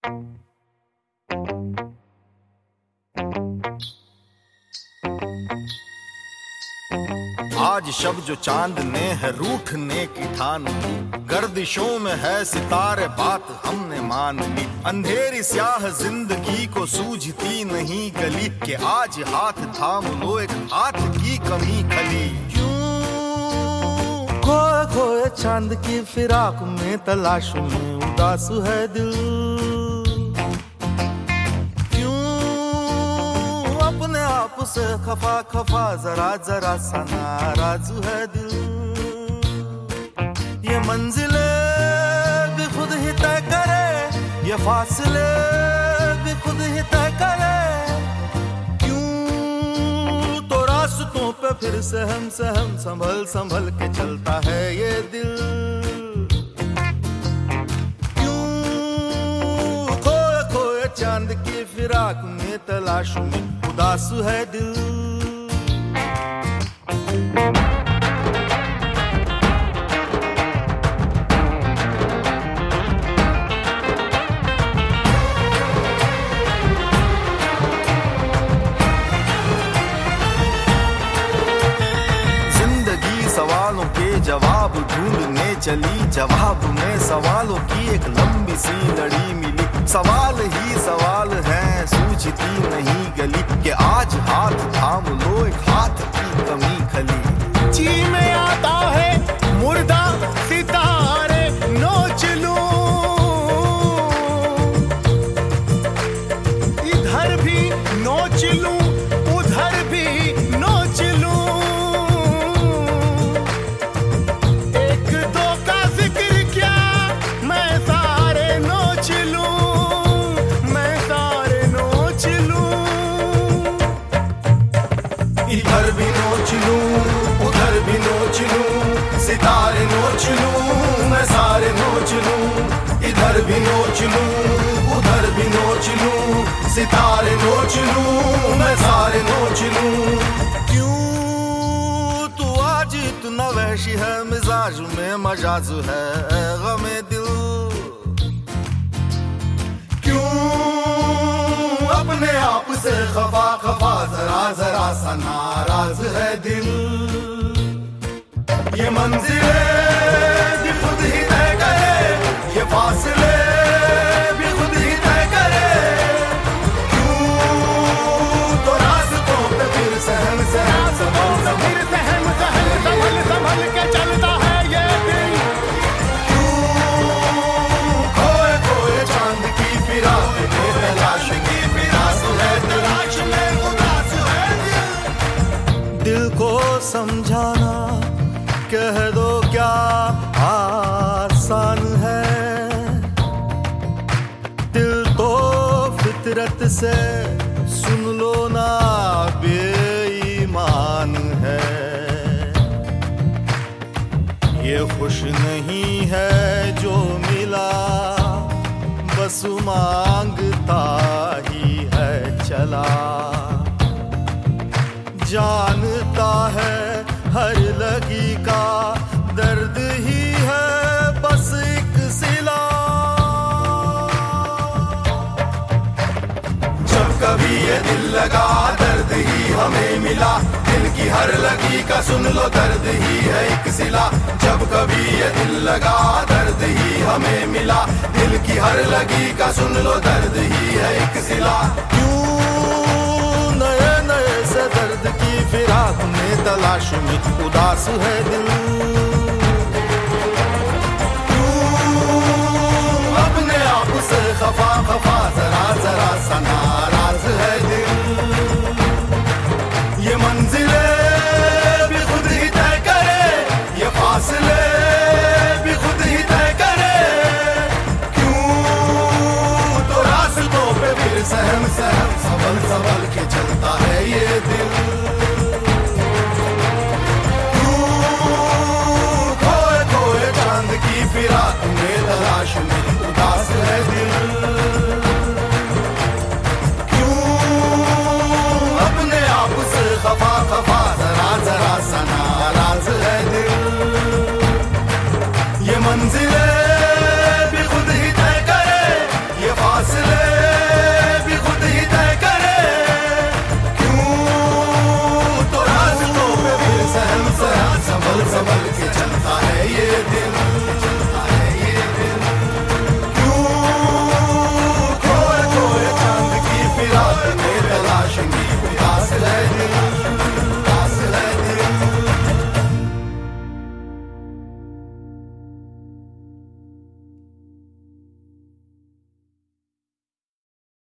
आज शब जो चांद ने है रूठने की ठान ली, गर्दिशों में है सितारे बात हमने मान ली। अंधेरी स्याह जिंदगी को सूझती नहीं गली, कि आज हाथ थाम लो एक हाथ की कमी खली। खोए खोए चांद की फिराक में तलाश में उदास है दिल, अपने आप से खफा खफा जरा जरा सा नाराज है दिल। ये मंजिले भी खुद ही तय करे, ये फासले भी खुद ही तय करे, क्यों तो रास्तों पे फिर सहम सहम संभल संभल के चलता है ये दिल। क्यों खोए खोए चांद की फिराक में तलाश में उदास है दिल। जिंदगी सवालों के जवाब ढूंढने चली, जवाब में सवालों की एक लंबी सी लड़ी मिली। सवाल ही सवाल है सूझती नहीं गली, कि आज हाथ थाम लो एक हाथ की कमी खली। जी में आता है मुर्दा सितारे नोच लूं, इधर भी नोच लूं उधर भी नोच लूं, एक दो का जिक्र क्या मैं सारे नोच लूं, मैं सारे नोच लूं। इधर भी नोच लूं उधर भी नोच लूं, सितारे नोच लूं मैं सारे नोच लूं। इधर भी नोच लूं उधर भी नोच लूं, सितारे नोच लूं मैं सारे नोच लूं। क्यों तू आज इतना वहशी है, मिजाज में मजाज है गमे दिल। क्यों अपने आप से खफा खफा जरा जरा सा नाराज है दिल। ये मंजिले भी खुद ही तय करे, ये फासले भी खुद ही तय करे, क्यों तो रास्तों पे फिर सहम सहम फिर सहम सहम संभल संभल के चलता है ये दिल। क्यों खोए खोए चांद की फिराक में तलाश की फिराक है, तलाश में उदास है दिल। दिल को समझाना कह दो क्या आसान है, दिल तो फितरत से सुन लो ना बेईमान है। ये खुश नहीं है जो मिला, बस मांगता ही है चला। जानता है हर लगी का दर्द ही है बस एक सिला। जब कभी ये दिल लगा दर्द ही हमें मिला, दिल की हर लगी का सुन लो दर्द ही है एक सिला। जब कभी ये दिल लगा दर्द ही हमें मिला, दिल की हर लगी का सुन लो दर्द ही है एक सिला। क्यों नए नए से दर्द की फिराक में तलाश में उदास है दिल। अपने आप से खफा खफा जरा जरा सा नाराज है दिल। ये मंजिले भी खुद ही तय करे, ये फासले भी खुद ही तय करे, क्यों तो रास्तों पे फिर सहम सहम संभल संभल के चलता है ये दिल।